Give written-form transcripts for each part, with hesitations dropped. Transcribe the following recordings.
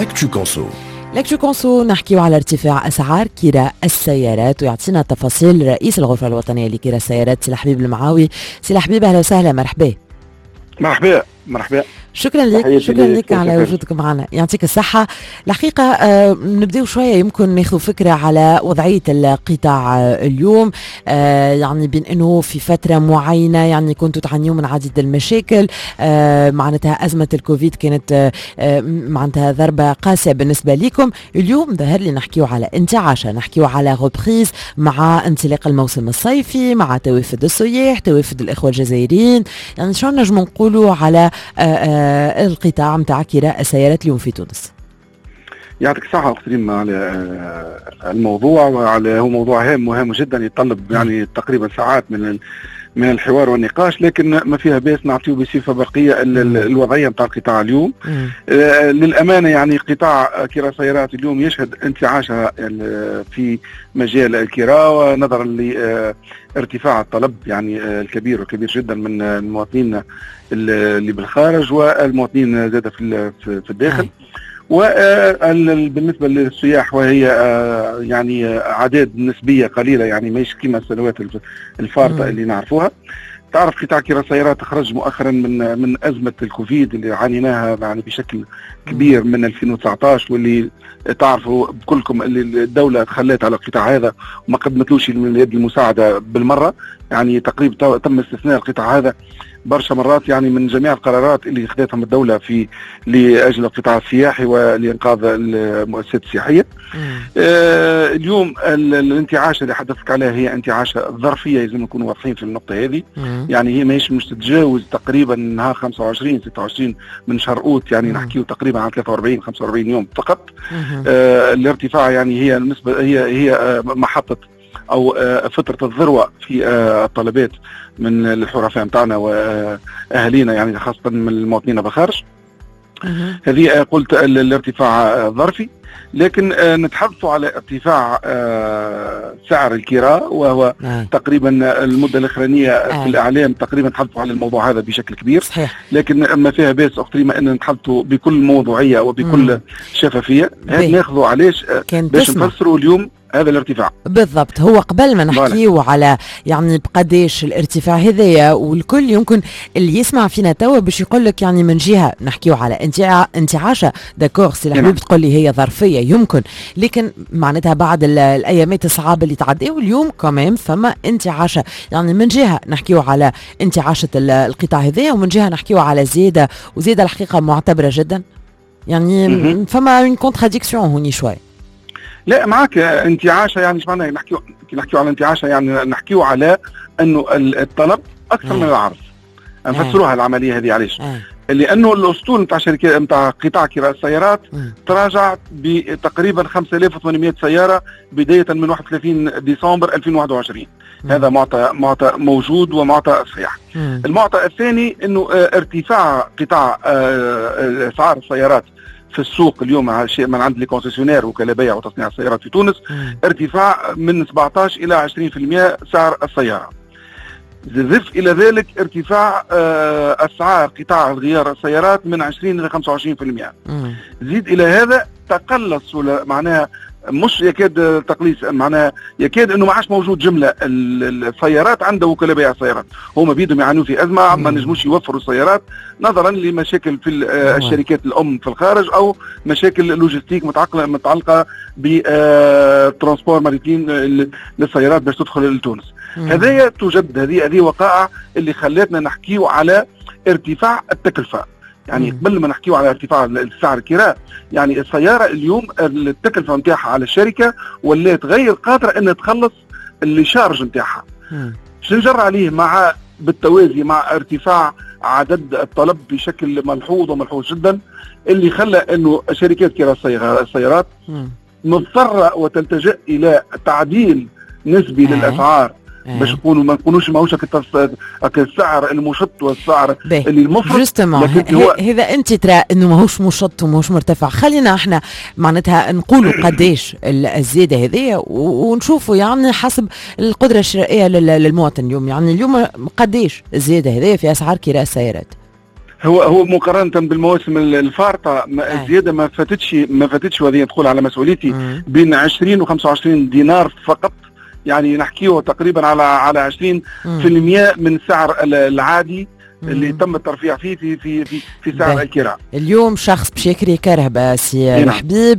أكتو كونسو. لكتو كونسو نحكيو على ارتفاع أسعار كراء السيارات، ويعطينا تفاصيل رئيس الغرفة الوطنية لكراء السيارات سي الحبيب المعاوي. سي الحبيب أهلا وسهلا، مرحبا. مرحبا. شكرا لك على وجودك معنا، يعطيك الصحة. الحقيقة نبدأ شوية يمكن ناخذ فكرة على وضعية القطاع اليوم، يعني بين أنه في فترة معينة يعني كنتوا تعانيوا من عديد المشاكل، معناتها أزمة الكوفيد كانت معناتها ضربة قاسية بالنسبة لكم. اليوم ظهر لي نحكيو على انتعاشة، نحكيو على غوبريز مع انطلاق الموسم الصيفي، مع توافد السياح، توافد الإخوة الجزائريين. يعني شو نجم نقولوا على القطاع متاع كراء السيارات اليوم في تونس؟ يعطيك الصحة أخت ريم على الموضوع، وعلى هو موضوع هام وهام جدا يتطلب يعني تقريبا ساعات من الحوار والنقاش، لكن ما فيها بأس نعطيه بصفة برقية الوضعية متاع القطاع اليوم. للأمانة يعني قطاع كراء السيارات اليوم يشهد انتعاشة في مجال الكراء، ونظرا لارتفاع الطلب يعني الكبير جدا من المواطنين اللي بالخارج والمواطنين زاد في الداخل. وبالنسبة للسياح وهي يعني أعداد نسبية قليلة، يعني ماهيش كما السنوات الفارطة اللي نعرفوها. تعرف قطاع كراء السيارات خرج مؤخرا من أزمة الكوفيد اللي عانيناها يعني بشكل كبير من 2019، واللي تعرفوا بكلكم اللي الدولة تخلت على القطاع هذا وما قدمتلوش من يد المساعدة بالمرة. يعني تقريبا تم استثناء القطاع هذا برشا مرات يعني من جميع القرارات اللي خذتهم الدولة لأجل القطاع السياحي ولإنقاذ المؤسسات السياحية. اليوم الانتعاشة اللي حدثت عليها هي انتعاشة ظرفية، لازم نكونوا واضحين في النقطة هذه. يعني هي مش تتجاوز تقريبا نهار 25-26 من شهر أوت، يعني نحكيه تقريبا عن 43-45 يوم فقط. الارتفاع يعني هي النسبة هي محطة أو فترة الذروة في الطلبات من الحرفاء متاعنا وأهالينا، يعني خاصة من المواطنين بالخارج. هذه قلت الارتفاع ظرفي، لكن نتحدثوا على ارتفاع سعر الكراء، وهو تقريبا المدة الأخرانية في الإعلام تقريبا نتحدثوا على الموضوع هذا بشكل كبير. صحيح. لكن ما فيها بأس أختي أن نتحدثوا بكل موضوعية وبكل شفافية. هذا ناخذوا علاش باش نفسروا اليوم هذا الارتفاع بالضبط. هو قبل ما نحكيو على يعني بقديش الارتفاع هذايا، والكل يمكن اللي يسمع فينا توا باش يقول لك يعني من جهه نحكيو على انتعاشه داكور سي الحبيب تقول لي هي ظرفيه يمكن، لكن معناتها بعد الايامات الصعابه اللي تعديو اليوم كمان فما انتعاشه. يعني من جهه نحكيو على انتعاشه القطاع هذايا، ومن جهه نحكيو على زياده الحقيقه معتبره جدا. يعني فما اون كونتراديكسيون هوني شوي. لا معك انتعاشة، يعني ايش معنى نحكيو على انتعاشة؟ يعني نحكيو على انه الطلب اكثر من العرض. نفسروها العملية هذه علاش؟ لانه الاسطول نتاع شركة نتاع قطاع كراء السيارات تراجع بتقريبا 5800 سيارة بداية من 31 ديسمبر 2021. هذا معطى موجود ومعطى صحيح. المعطى الثاني انه ارتفاع قطاع اسعار السيارات في السوق اليوم من عند الكونسيسيونير وكلاء بيع وتصنيع السيارات في تونس ارتفاع من 17 إلى 20% سعر السيارة. زف إلى ذلك ارتفاع أسعار قطاع غيار السيارات من 20 إلى 25%. زيد إلى هذا تقلص، معناها مش يكاد تقليص، معناها يكاد انه ما عادش موجود جمله السيارات عند وكلاء بيع السيارات. هما بيدهم يعانوا في ازمه، ما نجموش يوفروا السيارات نظرا لمشاكل في الشركات الام في الخارج، او مشاكل لوجستيك متعلقه بترانسبور ماريتيم للسيارات باش تدخل لتونس. هذه توجد هذه وقائع اللي خلتنا نحكيو على ارتفاع التكلفه. يعني قبل ما نحكيو على ارتفاع سعر الكراء، يعني السيارة اليوم التكلفة نتاعها على الشركة ولات غير قادرة ان تخلص اللي شارج نتاعها. باش نجر عليه مع بالتوازي مع ارتفاع عدد الطلب بشكل ملحوظ جدا، اللي خلى انه شركات كراء السيارات مضطرة وتلتجئ الى تعديل نسبي للاسعار باش ما نكونوش ماهوش السعر المشط والسعر اللي المفرط. هذا انت ترى انه ماهوش مشط وماهوش مرتفع. خلينا احنا معناتها نقولوا قديش الزياده هذه ونشوفوا يعني حسب القدره الشرائيه للمواطن اليوم. يعني اليوم قديش الزياده هذه في اسعار كراء السيارات؟ هو مقارنة بالمواسم الفارطة الزيادة ما فاتتش وهذه تدخل على مسؤوليتي بين 20 و 25 دينار فقط. يعني نحكيه تقريبا على 20% من السعر العادي اللي تم الترفيع فيه في سعر الكراء. اليوم شخص باش يكري كرهبة سي الحبيب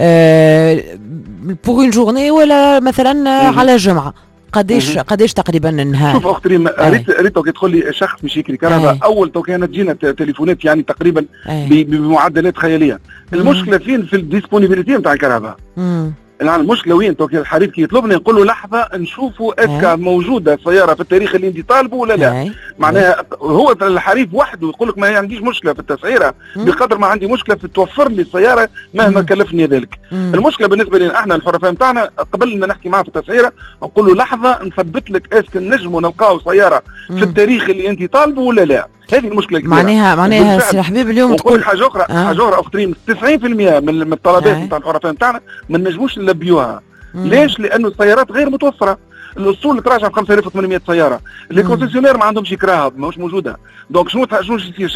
بوغ اون جورني ولا مثلا على جمعة قديش تقريبا النهار؟ شوف اخت ريم، ريت كي تقول لي شخص مش يكري كهرباء اول تو كانت تجينا تليفونات يعني تقريبا بمعدلات خياليه. المشكله فين؟ في الديسبونيبيليتي نتاع الكهرباء. يعني المشكله وين؟ تو الحريف كي يطلبني نقول له لحظه نشوفوا اسكا موجوده سياره في التاريخ اللي انت طالبه ولا لا. معناها هو الحريف وحده يقول لك ما عنديش مشكله في التسعيره بقدر ما عندي مشكله في توفر لي السياره مهما كلفني ذلك. المشكله بالنسبه لنا احنا الحرفاء نتاعنا قبل ما نحكي معاه في التسعيره نقول له لحظه نثبت لك اسكا نجموا نلقاو سياره في التاريخ اللي انت طالبه ولا لا. هذه المشكله الكبيره. معناها سي الحبيب اليوم تقول حاجه اخرى اخت ريم، 90% من الطلبات نتاع الحرفاء نتاعنا ما نجموش نلبيوها. ليش؟ لانه السيارات غير متوفره. الاسطول تراجع ب 5800 سياره، لي كونسيسيونير ما عندهمش كراهب، ماهوش موجوده. دونك شنو يصير؟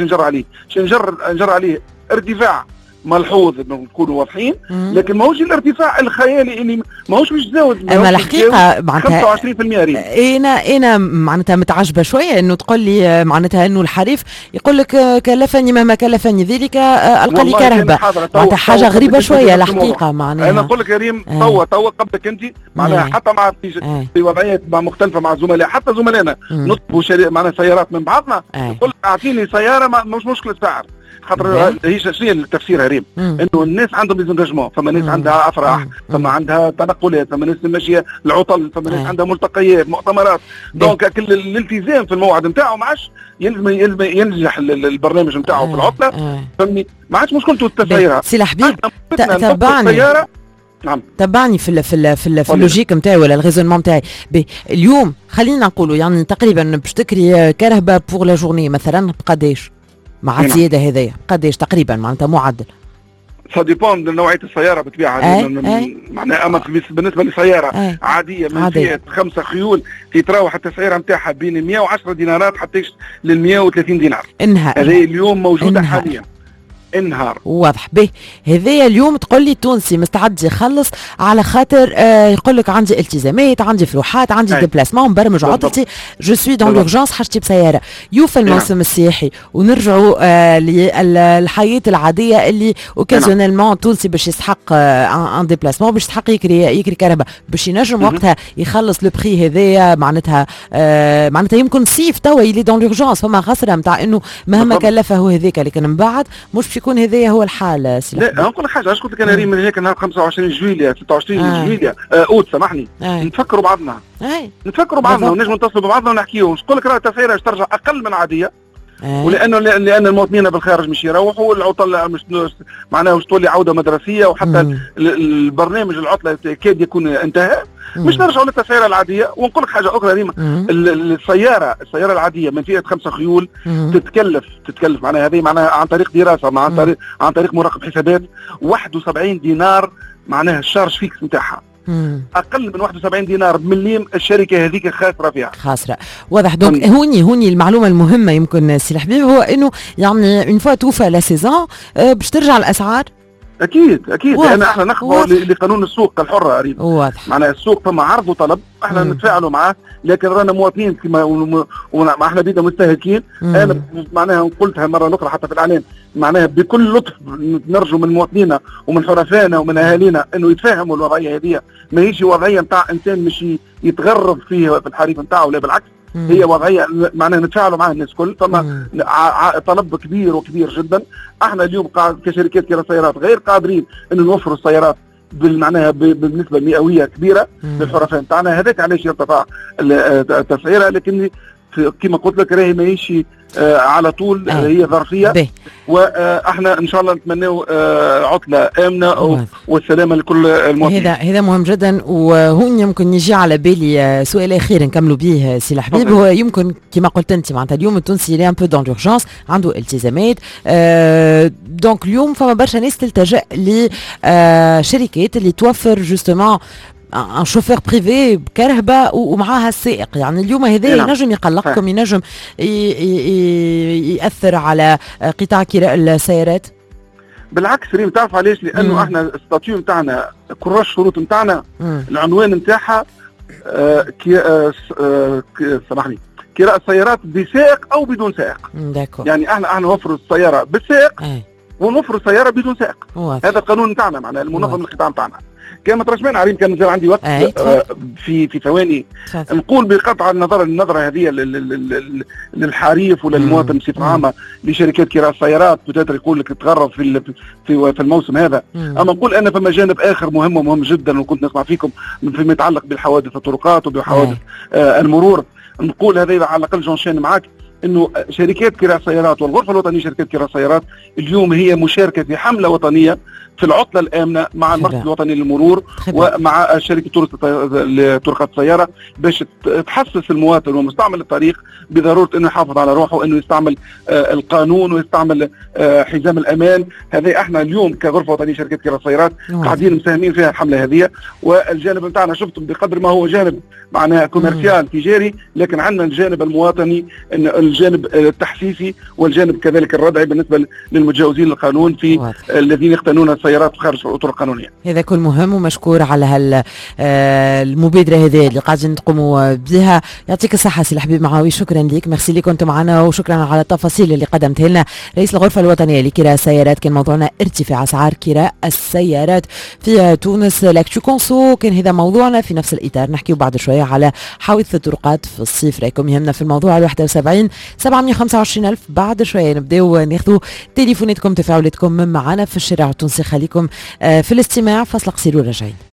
نجر عليه ارتفاع ملحوظ نكونوا واضحين، لكن ماهوش الارتفاع الخيالي اللي ماهوش باش تزود. اما الحقيقه معناتها 25% انا معناتها متعجبه شويه انه تقول لي معناتها انه الحريف يقول لك كلفني مهما كلفني ذلك القى لي كرهبه. معناتها حاجه غريبه شويه الحقيقه. معناها انا نقول لك يا ريم توا قبلك انت معناها حتى مع في وضعيات مختلفه مع زملاء، حتى زملائنا نطلبوا معناها سيارات من بعضنا، يقول اعطيني سياره مش مشكله سعر. خاطر هي شنو التفسير هريم؟ انه الناس عندهم ديزونجاجمون، فما ناس عندها افراح، فما عندها تنقلات، فما ناس ماشيه العطل، فما ناس عندها ملتقيات مؤتمرات. دونك كل الالتزام في الموعد نتاعو ما عادش ينجح البرنامج نتاعو في العطله. فهمني؟ ما عادش مشكلته التسعيره. سي الحبيب تبعني نعم تبعني في اللوجيك نتاعي ولا الريزونمون نتاعي. اليوم خلينا نقولوا يعني تقريبا باش تكري كرهبه بور لا جورني مثلا بقداش؟ مع الزياده هذيا قداش تقريبا معناتها معدل؟ سا ديبون من نوعيه السياره بطبيعه. معناها اما بالنسبه لسياره عاديه من فئه 5 خيول تتراوح التسعيره نتاعها بين 110 دينارات حتى لل 130 دينار. هذه اليوم موجوده حاليا. انهار واضح به. هذايا اليوم تقول لي التونسي مستعد يخلص على خاطر يقول لك عندي التزامات، عندي فلوحات، عندي ديبلاسمون، مبرمج عطلتي، جو سوي دون لورجونس، حاجتي بسياره. يوفى الموسم السياحي ونرجعوا للحياه العاديه اللي اوكازيونيلمون التونسي باش يسحق ان ديبلاسمون، باش يسحق يكري كهرباء، باش ينجم وقتها يخلص لو بري هذايا. معناتها يمكن صيف توا يلي دون لورجونس، فما خسره نتاع انه مهما كلفه هذاك، لكن من بعد مش يكون هذايا هو الحال. لا نقول لك حاجه، اش قلت لك انا ريم من هيك نهار 25 جويليا 26 جويليا اوت سامحني، نتفكروا بعضنا ونجم نتصلوا ببعضنا ونحكيوا. نقول لك راه التسعيره ترجع اقل من عاديه، لان المواطنين بالخارج مش يروحوا، والعطل مش معناها مش تولي عوده مدرسيه، وحتى البرنامج العطله كاد يكون انتهى. مش نرجعوا للتسعيره العاديه. ونقول لك حاجه اخرى ريما، السياره العاديه من فئه 5 خيول تتكلف معناها هذه معناها عن طريق دراسه عن طريق مراقب حسابات 71 دينار معناها الشارج فيكس نتاعها. اقل من 71 دينار بمليم الشركه هذيك خاسره فيها. خاسره واضح. دونك هوني المعلومه المهمه يمكن سي الحبيب هو انه يعني اون فوا توفى لا سيزون باش ترجع الاسعار. اكيد لان احنا نخضعوا لقانون السوق الحره قريب. معناها السوق فما عرض وطلب، احنا نتفاعلوا معاه، لكن رانا مواطنين كما احنا بينا مستهلكين. انا معناها قلتها مره اخرى حتى في الاعلان، معناها بكل لطف نرجو من مواطنينا ومن حرفائنا ومن اهالينا انه يتفهموا الوضعيه هذه. ما هيش وضعيه نتاع انسان مش يتغرب فيه في الحريف نتاعه، ولا بالعكس هي وضعيه معناها نتفاعلوا معها الناس الكل. فما طلب كبير جدا. احنا اليوم كشركات كرا سيارات غير قادرين انه نوفروا السيارات بالمعناها بالنسبه المئويه كبيره للحرفاء نتاعنا. هذاك علاش يرتفع التسعيره، لكن كما قلت لك راهي ماهيش على طول، هي ظرفيه. واحنا ان شاء الله نتمناو عطله امنه والسلامه لكل المواطنين. هذا مهم جدا. وهون يمكن يجي على بالي سؤال اخير نكملوا به سي الحبيب. هو يمكن كما قلت انت معناتها اليوم التونسي لي ان بو دون لورجونس، عنده التزامات. دونك اليوم فما برشا ناس تلتجأ لشركات اللي توفر جوستومون ان شوفير بريفي بكرهبه ومعاها السائق، يعني اليوم هذا ينجم يقلقكم، ينجم ياثر على قطاع كراء السيارات؟ بالعكس ريم، تعرف علاش؟ لانه احنا الستاتيو نتاعنا كراش الشروط نتاعنا العنوان نتاعها سامحني، كراء السيارات بسائق او بدون سائق. يعني احنا نوفر السياره بالسائق ونوفر السياره بدون سائق. هذا القانون نتاعنا، معناها المنظم القطاع نتاعنا. كان ما ترجمان عريم، كان مازال عندي وقت في ثواني نقول بقطع النظره هذه للحريف ولا للمواطن بصفه عامه لشركات كراء السيارات، بتاتر يقول لك تغرب في الموسم هذا. اما نقول ان فما جانب اخر مهم جدا، وكنت نسمع فيكم فيما يتعلق بالحوادث الطرقات وبحوادث المرور. نقول هذا على الاقل جونشين معاك، انه شركات كراء السيارات والغرفه الوطنيه شركات كراء السيارات اليوم هي مشاركه في حمله وطنيه في العطله الامنه مع المركز الوطني للمرور ومع شركه طرقات السياره، باش تحسس المواطن ومستعمل الطريق بضروره انه يحافظ على روحه، وانه يستعمل القانون ويستعمل حزام الامان. هذا احنا اليوم كغرفه وطنيه شركات كراء السيارات قاعدين مساهمين فيها الحمله هذه. والجانب نتاعنا شفتم بقدر ما هو جانب معناها كوميرسيال تجاري، لكن عندنا الجانب المواطني، الجانب التحسيسي، والجانب كذلك الردعي بالنسبه للمتجاوزين القانون في الذين يقتنون السيارات خارج الاطر القانونيه. هذا كل مهم ومشكور على المبادره هذه اللي قاعدين تقوموا بها. يعطيك الصحه سي الحبيب معاوي، شكرا لك، ميرسي لك كنتم معنا، وشكرا على التفاصيل اللي قدمتها لنا. رئيس الغرفه الوطنيه لكراء السيارات، كان موضوعنا ارتفاع اسعار كراء السيارات في تونس. لاكتو كونسو كان هذا موضوعنا في نفس الاطار. نحكيو بعد شويه على حوادث الطرقات في الصيف. رايكم يهمنا في الموضوع 71 725 ألف. بعد شويه نبداو ناخذوا تليفوناتكم، تفاعلاتكم معنا في الشارع التونسي. خليكم في الاستماع، فاصل قصير وراجعين.